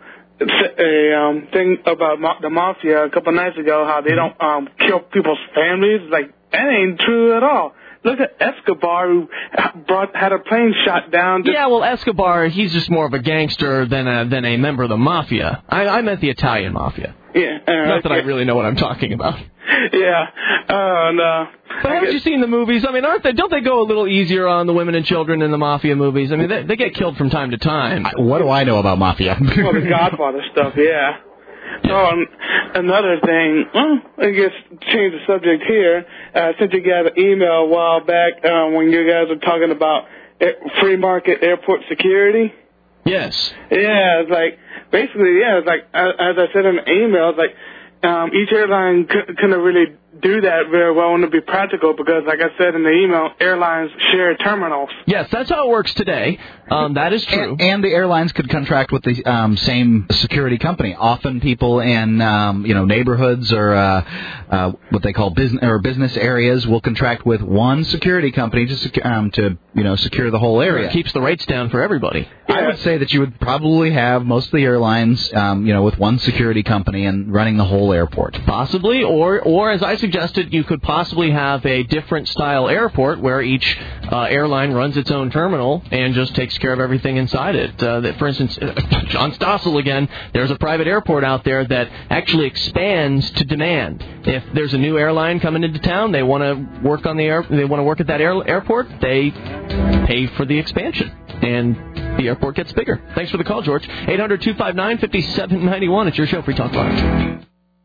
a um, thing about ma- the mafia a couple nights ago, how they don't um, kill people's families. Like, that ain't true at all. Look at Escobar, who brought had a plane shot down. Yeah, well, Escobar, he's just more of a gangster than a, than a member of the mafia. I, I meant the Italian mafia. Yeah. Uh, Not okay. that I really know what I'm talking about. Yeah. Uh, and, uh, but haven't guess... you seen the movies? I mean, aren't they? Don't they go a little easier on the women and children in the mafia movies? I mean, they, they get killed from time to time. I, what do I know about mafia? Well, the Godfather stuff, yeah. Oh, um, another thing, well, I guess change the subject here. I uh, sent you guys an email a while back uh, when you guys were talking about air, free market airport security. Yes. Yeah, it's like, basically, yeah, it's like, as, as I said in the email, it's like, um, each airline c- couldn't really do that very well and to be practical because, like I said in the email, airlines share terminals. Yes, that's how it works today. Um, that is true. And, and the airlines could contract with the um, same security company. Often people in um, you know neighborhoods or uh, uh, what they call business or business areas will contract with one security company to secu- um, to you know secure the whole area. It keeps the rates down for everybody. Yeah. I would say that you would probably have most of the airlines um, you know with one security company and running the whole airport. Possibly, or or as I suggested you could possibly have a different style airport where each uh, airline runs its own terminal and just takes care of everything inside it. Uh, that, for instance, John Stossel again, there's a private airport out there that actually expands to demand. If there's a new airline coming into town, they want to work on the air, they want to work at that air, airport, they pay for the expansion, and the airport gets bigger. Thanks for the call, George. eight hundred, two five nine, five seven nine one. It's your show, Free Talk Live.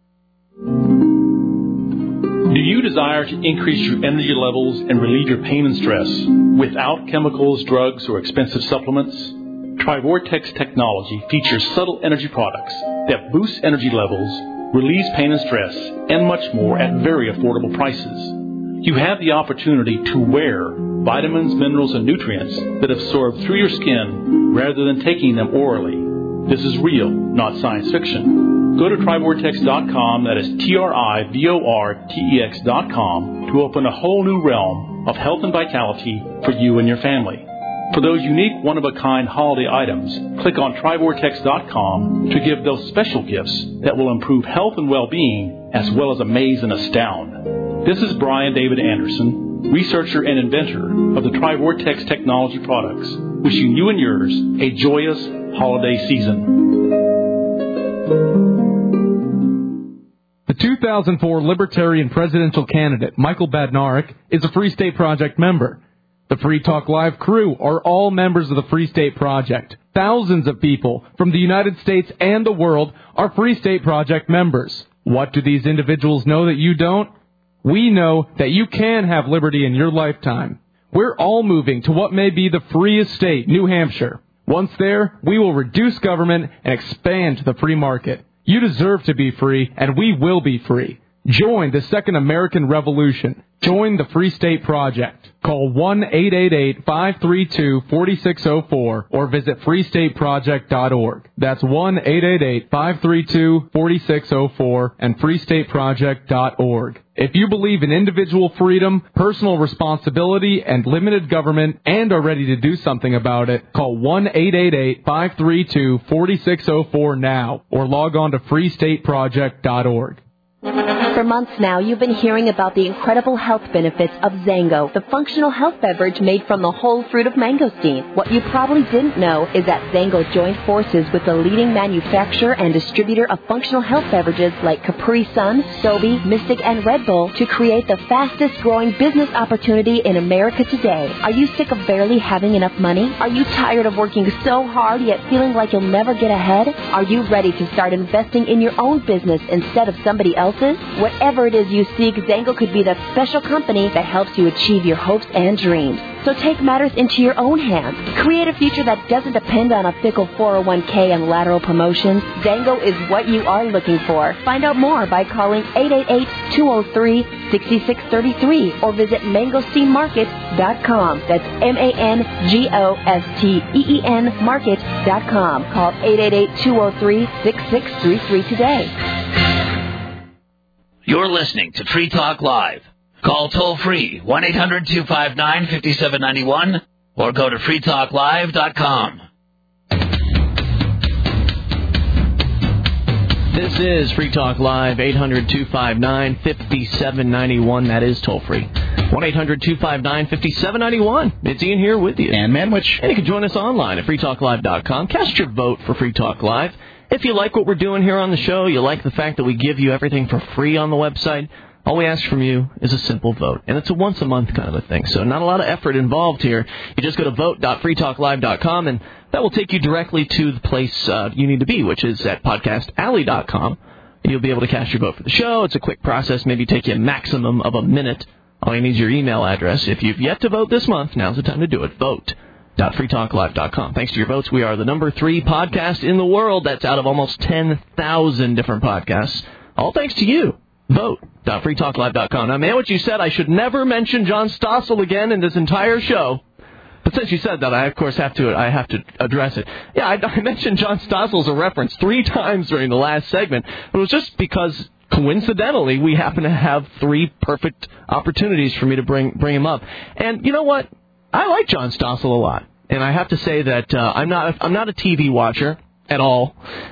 Do you desire to increase your energy levels and relieve your pain and stress without chemicals, drugs, or expensive supplements? Trivortex technology features subtle energy products that boost energy levels, relieves pain and stress, and much more at very affordable prices. You have the opportunity to wear vitamins, minerals, and nutrients that absorb through your skin rather than taking them orally. This is real, not science fiction. Go to Trivortex dot com, that is T R I V O R T E X dot com, to open a whole new realm of health and vitality for you and your family. For those unique, one-of-a-kind holiday items, click on Trivortex dot com to give those special gifts that will improve health and well-being as well as amaze and astound. This is Brian David Anderson, researcher and inventor of the Trivortex technology products, wishing you and yours a joyous holiday season. The two thousand four Libertarian presidential candidate, Michael Badnarik, is a Free State Project member. The Free Talk Live crew are all members of the Free State Project. Thousands of people from the United States and the world are Free State Project members. What do these individuals know that you don't? We know that you can have liberty in your lifetime. We're all moving to what may be the freest state, New Hampshire. Once there, we will reduce government and expand the free market. You deserve to be free, and we will be free. Join the Second American Revolution. Join the Free State Project. Call one eight eight eight, five three two, four six zero four or visit free state project dot org. That's one eight eight eight, five three two, four six zero four and free state project dot org. If you believe in individual freedom, personal responsibility, and limited government and are ready to do something about it, call one eight eight eight, five three two, four six zero four now or log on to free state project dot org. For months now, you've been hearing about the incredible health benefits of Zango, the functional health beverage made from the whole fruit of mangosteen. What you probably didn't know is that Zango joined forces with the leading manufacturer and distributor of functional health beverages like Capri Sun, Sobe, Mystic, and Red Bull to create the fastest-growing business opportunity in America today. Are you sick of barely having enough money? Are you tired of working so hard yet feeling like you'll never get ahead? Are you ready to start investing in your own business instead of somebody else's? Whatever it is you seek, Zango could be that special company that helps you achieve your hopes and dreams. So take matters into your own hands. Create a future that doesn't depend on a fickle four oh one k and lateral promotions. Zango is what you are looking for. Find out more by calling eight eight eight, two oh three, six six three three or visit mangosteen market dot com. That's M A N G O S T E E N market dot com. Call eight eight eight, two oh three, six six three three today. You're listening to Free Talk Live. Call toll-free one eight hundred, two five nine, five seven nine one or go to free talk live dot com. This is Free Talk Live, eight hundred, two five nine, five seven nine one. That is toll-free. one eight hundred, two five nine, five seven nine one. It's Ian here with you. And Manwich. And you can join us online at free talk live dot com. Cast your vote for Free Talk Live. If you like what we're doing here on the show, you like the fact that we give you everything for free on the website, all we ask from you is a simple vote. And it's a once-a-month kind of a thing, so not a lot of effort involved here. You just go to vote dot free talk live dot com, and that will take you directly to the place uh, you need to be, which is at podcast alley dot com. And you'll be able to cast your vote for the show. It's a quick process, maybe take you a maximum of a minute. All you need is your email address. If you've yet to vote this month, now's the time to do it. Vote dot free talk live dot com. Thanks to your votes, we are the number three podcast in the world. That's out of almost ten thousand different podcasts. All thanks to you. Vote dot free talk live dot com. Now, man, what you said, I should never mention John Stossel again in this entire show. But since you said that, I, of course, have to I have to address it. Yeah, I, I mentioned John Stossel as a reference three times during the last segment. It was just because, coincidentally, we happen to have three perfect opportunities for me to bring bring him up. And you know what? I like John Stossel a lot, and I have to say that uh, I'm not I'm not a T V watcher. at all.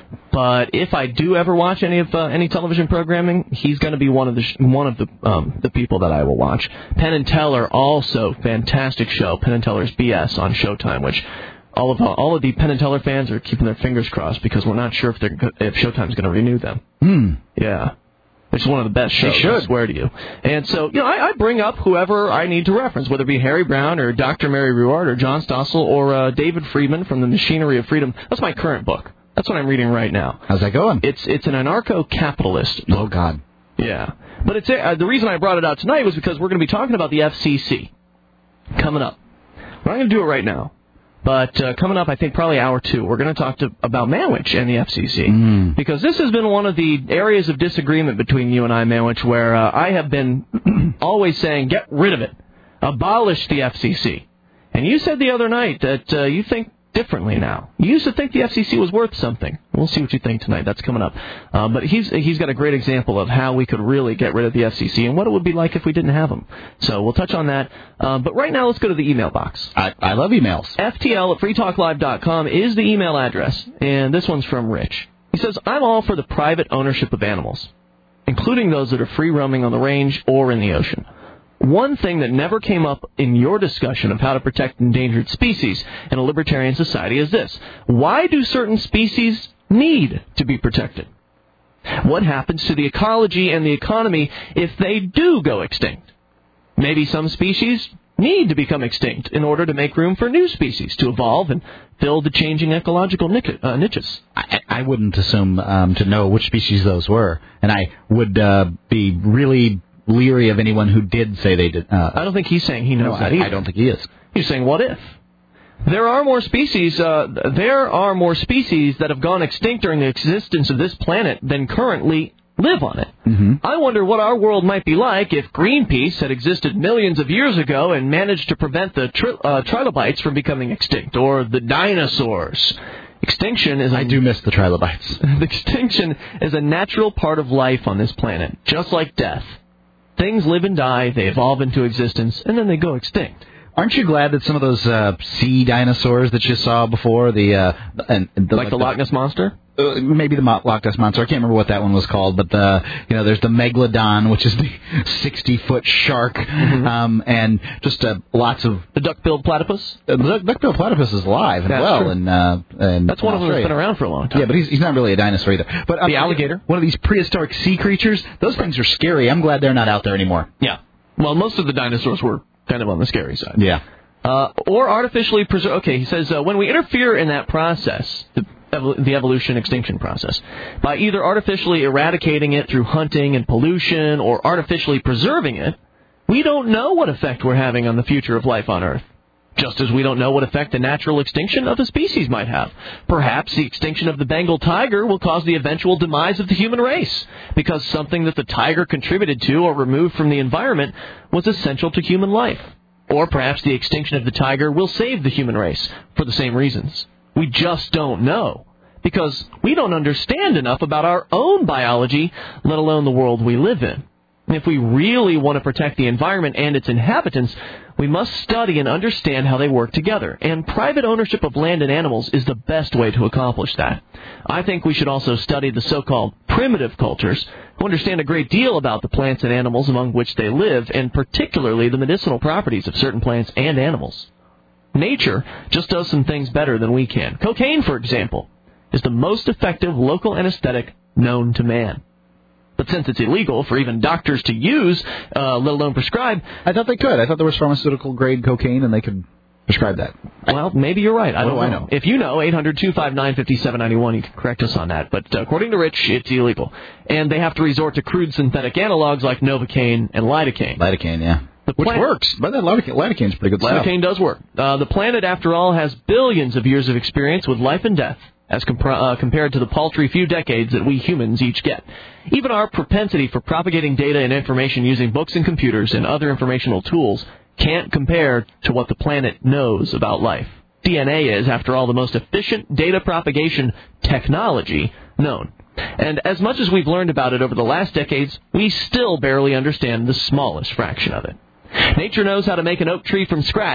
But if I do ever watch any of uh, any television programming, he's going to be one of the sh- one of the um, the people that I will watch. Penn and Teller, also fantastic show. Penn and Teller's B S on Showtime, which all of uh, all of the Penn and Teller fans are keeping their fingers crossed because we're not sure if they're if Showtime's going to renew them. Hmm. Yeah. It's one of the best shows, They should. I swear to you. And so, you know, I, I bring up whoever I need to reference, whether it be Harry Brown or Doctor Mary Ruwart or John Stossel or uh, David Friedman from The Machinery of Freedom. That's my current book. That's what I'm reading right now. How's that going? It's it's an anarcho-capitalist book. Oh, God. Yeah. But it's uh, the reason I brought it out tonight was because we're going to be talking about the F C C coming up. We're not going to do it right now. But uh, coming up, I think probably hour two, we're going to talk to, about Manwich and the F C C. Mm. Because this has been one of the areas of disagreement between you and I, Manwich, where uh, I have been always saying, get rid of it. Abolish the F C C. And you said the other night that uh, you think differently now. You used to think the F C C was worth something. We'll see what you think tonight. That's coming up. Uh, but he's he's got a great example of how we could really get rid of the F C C and what it would be like if we didn't have them. So we'll touch on that. Uh, but right now, let's go to the email box. I, I love emails. F T L at free talk live dot com is the email address. And this one's from Rich. He says, I'm all for the private ownership of animals, including those that are free roaming on the range or in the ocean. One thing that never came up in your discussion of how to protect endangered species in a libertarian society is this. Why do certain species need to be protected? What happens to the ecology and the economy if they do go extinct? Maybe some species need to become extinct in order to make room for new species to evolve and fill the changing ecological niches. I, I wouldn't assume um, to know which species those were, and I would uh, be really leery of anyone who did say they did. Uh, I don't think he's saying he knows no, that I, either. I don't think he is. He's saying, what if? There are more species. Uh, there are more species that have gone extinct during the existence of this planet than currently live on it. Mm-hmm. I wonder what our world might be like if Greenpeace had existed millions of years ago and managed to prevent the tri- uh, trilobites from becoming extinct, or the dinosaurs. Extinction is. A, I do miss the trilobites. Extinction is a natural part of life on this planet, just like death. Things live and die, they evolve into existence, and then they go extinct. Aren't you glad that some of those uh, sea dinosaurs that you saw before, the uh, and, and the, like, like the Loch Ness Monster? Uh, maybe the Loch Ness Monster. I can't remember what that one was called, but the you know there's the Megalodon, which is the sixty-foot shark, mm-hmm. um, and just uh, lots of the duck-billed platypus. Uh, the duck-billed platypus is alive and that's well, true. and uh, and that's one of them that's been around for a long time. Yeah, but he's he's not really a dinosaur either. But um, the alligator, one of these prehistoric sea creatures. Those things are scary. I'm glad they're not out there anymore. Yeah. Well, most of the dinosaurs were kind of on the scary side. Yeah. Uh, or artificially preserve. Okay, he says uh, when we interfere in that process, the, the evolution extinction process, by either artificially eradicating it through hunting and pollution or artificially preserving it, we don't know what effect we're having on the future of life on Earth. Just as we don't know what effect the natural extinction of a species might have. Perhaps the extinction of the Bengal tiger will cause the eventual demise of the human race, because something that the tiger contributed to or removed from the environment was essential to human life. Or perhaps the extinction of the tiger will save the human race for the same reasons. We just don't know, because we don't understand enough about our own biology, let alone the world we live in. And if we really want to protect the environment and its inhabitants, we must study and understand how they work together. And private ownership of land and animals is the best way to accomplish that. I think we should also study the so-called primitive cultures, who understand a great deal about the plants and animals among which they live, and particularly the medicinal properties of certain plants and animals. Nature just does some things better than we can. Cocaine, for example, is the most effective local anesthetic known to man. But since it's illegal for even doctors to use, uh, let alone prescribe... I thought they could. I thought there was pharmaceutical-grade cocaine, and they could prescribe that. Well, maybe you're right. I what don't do know. I know. If you know, eight hundred two five nine five seven nine one, you can correct us on that. But uh, according to Rich, it's illegal. And they have to resort to crude synthetic analogs like Novocaine and lidocaine. Lidocaine, yeah. The Which plant- works. But that lidocaine, lidocaine's pretty good stuff. Lidocaine does work. Uh, the planet, after all, has billions of years of experience with life and death, as comp- uh, compared to the paltry few decades that we humans each get. Even our propensity for propagating data and information using books and computers and other informational tools can't compare to what the planet knows about life. D N A is, after all, the most efficient data propagation technology known. And as much as we've learned about it over the last decades, we still barely understand the smallest fraction of it. Nature knows how to make an oak tree from scratch,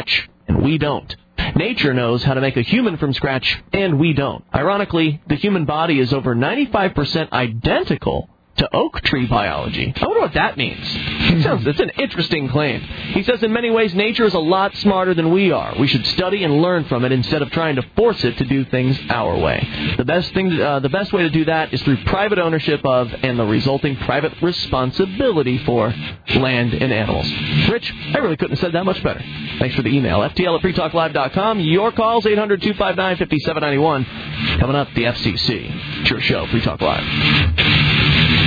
and we don't. Nature knows how to make a human from scratch, and we don't. Ironically, the human body is over ninety-five percent identical to oak tree biology. I wonder what that means. It sounds, it's an interesting claim. He says in many ways nature is a lot smarter than we are. We should study and learn from it instead of trying to force it to do things our way. The best thing, uh, the best way to do that is through private ownership of and the resulting private responsibility for land and animals. Rich, I really couldn't have said that much better. Thanks for the email. F T L at free talk live dot com. Your calls, eight hundred, two five nine, five seven nine one. Coming up, the F C C. It's your show, Free Talk Live.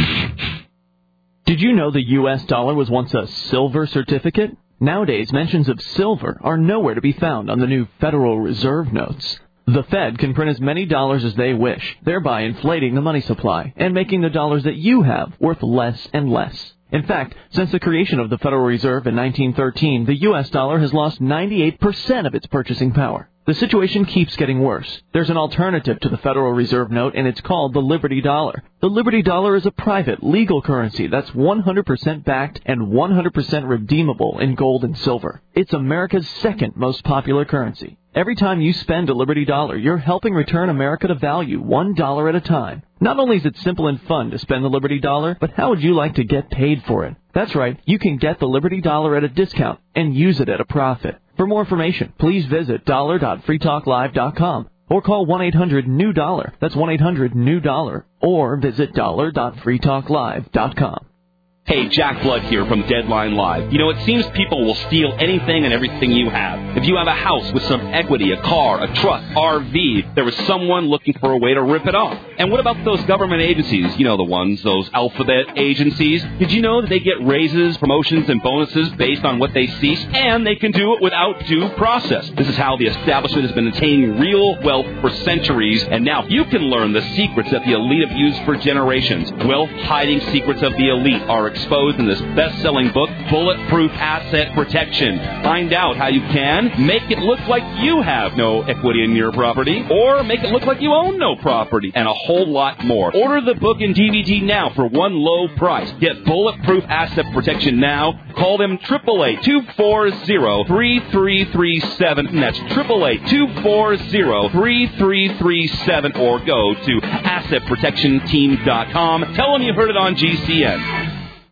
Did you know the U S dollar was once a silver certificate? Nowadays, mentions of silver are nowhere to be found on the new Federal Reserve notes. The Fed can print as many dollars as they wish, thereby inflating the money supply and making the dollars that you have worth less and less. In fact, since the creation of the Federal Reserve in nineteen thirteen, the U S dollar has lost ninety-eight percent of its purchasing power. The situation keeps getting worse. There's an alternative to the Federal Reserve note, and it's called the Liberty Dollar. The Liberty Dollar is a private, legal currency that's one hundred percent backed and one hundred percent redeemable in gold and silver. It's America's second most popular currency. Every time you spend a Liberty Dollar, you're helping return America to value one dollar at a time. Not only is it simple and fun to spend the Liberty Dollar, but how would you like to get paid for it? That's right, you can get the Liberty Dollar at a discount and use it at a profit. For more information, please visit dollar dot free talk live dot com or call one eight hundred new dollar. That's one eight hundred new dollar. Or visit dollar dot free talk live dot com. Hey, Jack Blood here from Deadline Live. You know, it seems people will steal anything and everything you have. If you have a house with some equity, a car, a truck, R V, there was someone looking for a way to rip it off. And what about those government agencies? You know the ones, those alphabet agencies. Did you know that they get raises, promotions, and bonuses based on what they cease? And they can do it without due process. This is how the establishment has been attaining real wealth for centuries. And now you can learn the secrets that the elite have used for generations. Wealth-hiding secrets of the elite are exposed in this best-selling book, Bulletproof Asset Protection. Find out how you can make it look like you have no equity in your property, or make it look like you own no property, and a whole lot more. Order the book and D V D now for one low price. Get Bulletproof Asset Protection now. Call them eight eight eight, two four zero, three three three seven, and that's eight eight eight, two four zero, three three three seven, or go to asset protection team dot com. Tell them you heard it on G C N.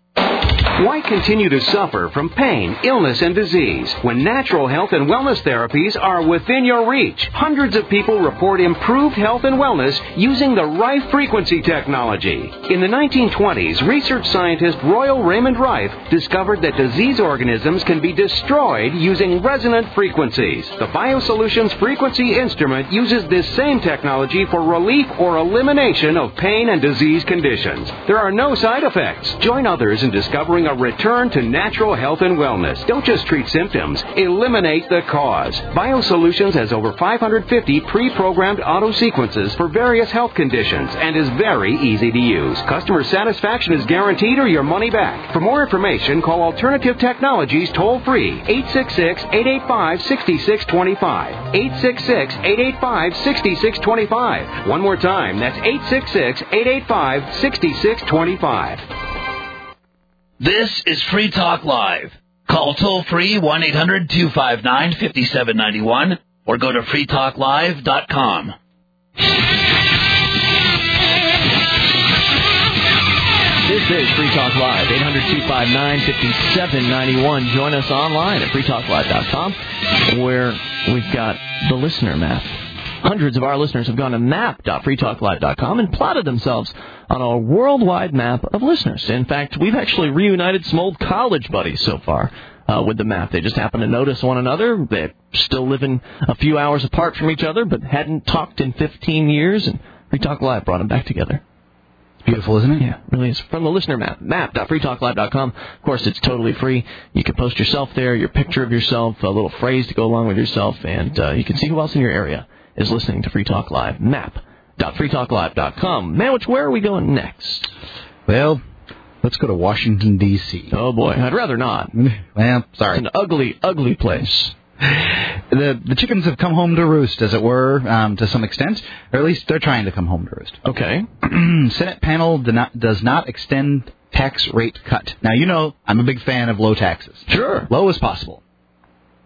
Why continue to suffer from pain, illness, and disease when natural health and wellness therapies are within your reach? Hundreds of people report improved health and wellness using the Rife frequency technology. In the nineteen twenties, research scientist Royal Raymond Rife discovered that disease organisms can be destroyed using resonant frequencies. The BioSolutions frequency instrument uses this same technology for relief or elimination of pain and disease conditions. There are no side effects. Join others in discovering a return to natural health and wellness. Don't just treat symptoms. Eliminate the cause. BioSolutions has over five hundred fifty pre-programmed auto sequences for various health conditions and is very easy to use. Customer satisfaction is guaranteed or your money back. For more information, call Alternative Technologies toll-free, eight six six, eight eight five, six six two five, eight six six, eight eight five, six six two five. One more time, that's eight six six, eight eight five, six six two five. This is Free Talk Live. Call toll-free one eight hundred, two five nine, five seven nine one or go to free talk live dot com. This is Free Talk Live, eight hundred, two five nine, five seven nine one. Join us online at free talk live dot com, where we've got the listener map. Hundreds of our listeners have gone to map dot free talk live dot com and plotted themselves on a worldwide map of listeners. In fact, we've actually reunited some old college buddies so far uh, with the map. They just happen to notice one another. They're still living a few hours apart from each other, but hadn't talked in fifteen years, and Free Talk Live brought them back together. Beautiful, isn't it? Yeah, it really is. From the listener map, map dot free talk live dot com. Of course, it's totally free. You can post yourself there, your picture of yourself, a little phrase to go along with yourself, and uh, you can see who else in your area is listening to Free Talk Live. map dot free talk live dot com. Manwich, where are we going next? Well, let's go to Washington, D C Oh, boy. I'd rather not. Well, sorry. It's an ugly, ugly place. The the chickens have come home to roost, as it were, um, to some extent. Or at least they're trying to come home to roost. Okay. Senate panel do not, does not extend tax rate cut. Now, you know I'm a big fan of low taxes. Sure. Low as possible.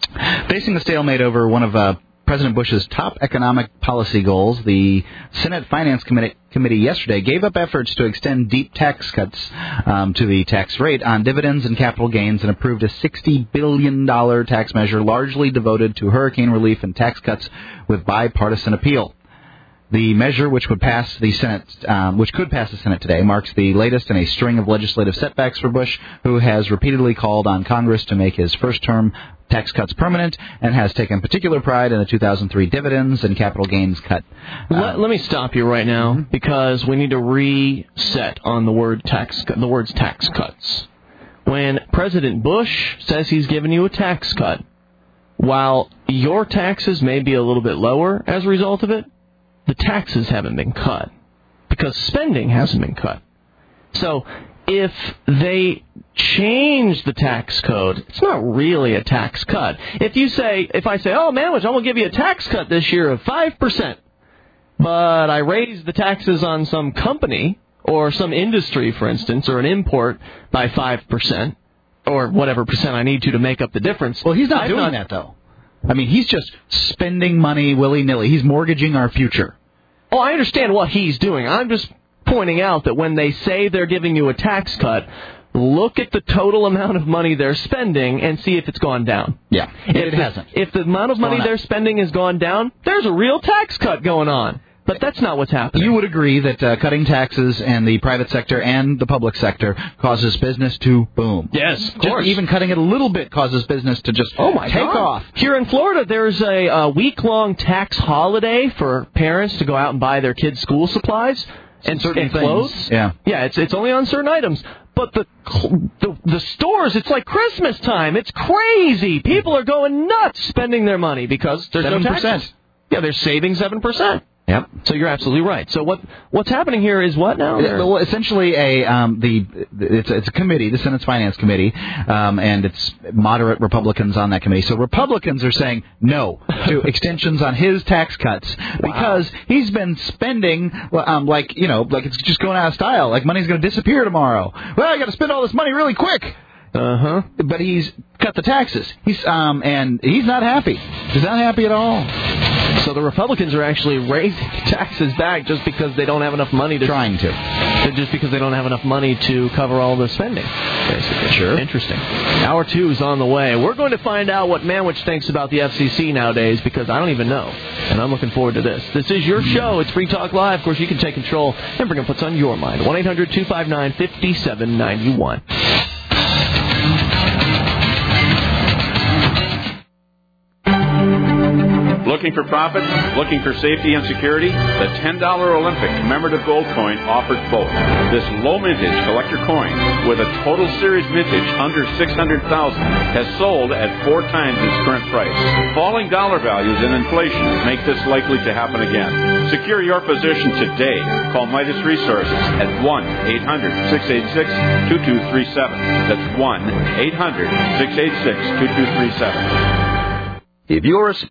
Facing a stalemate over one of uh, President Bush's top economic policy goals, the Senate Finance Committee, Committee yesterday gave up efforts to extend deep tax cuts um, to the tax rate on dividends and capital gains and approved a sixty billion dollars tax measure largely devoted to hurricane relief and tax cuts with bipartisan appeal. The measure, which would pass the Senate, um, which could pass the Senate today, marks the latest in a string of legislative setbacks for Bush, who has repeatedly called on Congress to make his first-term tax cuts permanent and has taken particular pride in the two thousand three dividends and capital gains cut. Uh, let, let me stop you right now mm-hmm. because we need to reset on the word tax, the words tax cuts. When President Bush says he's giving you a tax cut, while your taxes may be a little bit lower as a result of it, the taxes haven't been cut because spending hasn't been cut. So if they change the tax code, it's not really a tax cut. If you say, if I say, oh, Manwich, I'm going to give you a tax cut this year of five percent, but I raise the taxes on some company or some industry, for instance, or an import by five percent or whatever percent I need to to make up the difference. Well, he's not I've doing not, that, though. I mean, he's just spending money willy-nilly. He's mortgaging our future. Oh, I understand what he's doing. I'm just pointing out that when they say they're giving you a tax cut, look at the total amount of money they're spending and see if it's gone down. Yeah, if it the, hasn't. If the amount of It's money gone they're up. spending has gone down, there's a real tax cut going on. But that's not what's happening. You would agree that uh, cutting taxes in the private sector and the public sector causes business to boom. Yes, of Just course. even cutting it a little bit causes business to just oh my take God. off. Here in Florida, there's a, a week-long tax holiday for parents to go out and buy their kids' school supplies and certain and things. clothes. Yeah, yeah. It's it's only on certain items. But the, the the stores, it's like Christmas time. It's crazy. People are going nuts spending their money because there's seven percent. no taxes. Yeah, they're saving seven percent. Yep. So you're absolutely right. So what what's happening here is what now? Well, essentially, a um, the it's it's a committee, the Senate's Finance Committee, um, and it's moderate Republicans on that committee. So Republicans are saying no to extensions on his tax cuts because he's been spending um, like you know like it's just going out of style. Like money's going to disappear tomorrow. Well, I got to spend all this money really quick. Uh huh. But he's cut the taxes. He's um and he's not happy. He's not happy at all. So the Republicans are actually raising taxes back just because they don't have enough money to... Trying to. Just because they don't have enough money to cover all the spending, basically. Sure. Interesting. Hour two is on the way. We're going to find out what Manwich thinks about the F C C nowadays because I don't even know. And I'm looking forward to this. This is your show. It's Free Talk Live. Of course, you can take control and bring up what's on your mind. one eight hundred two five nine five seven nine one. Looking for profit? Looking for safety and security? The ten dollar Olympic commemorative gold coin offers both. This low mintage collector coin with a total series mintage under six hundred thousand dollars has sold at four times its current price. Falling dollar values and inflation make this likely to happen again. Secure your position today. Call Midas Resources at one eight hundred six eight six two two three seven. That's one eight hundred six eight six two two three seven. If you're a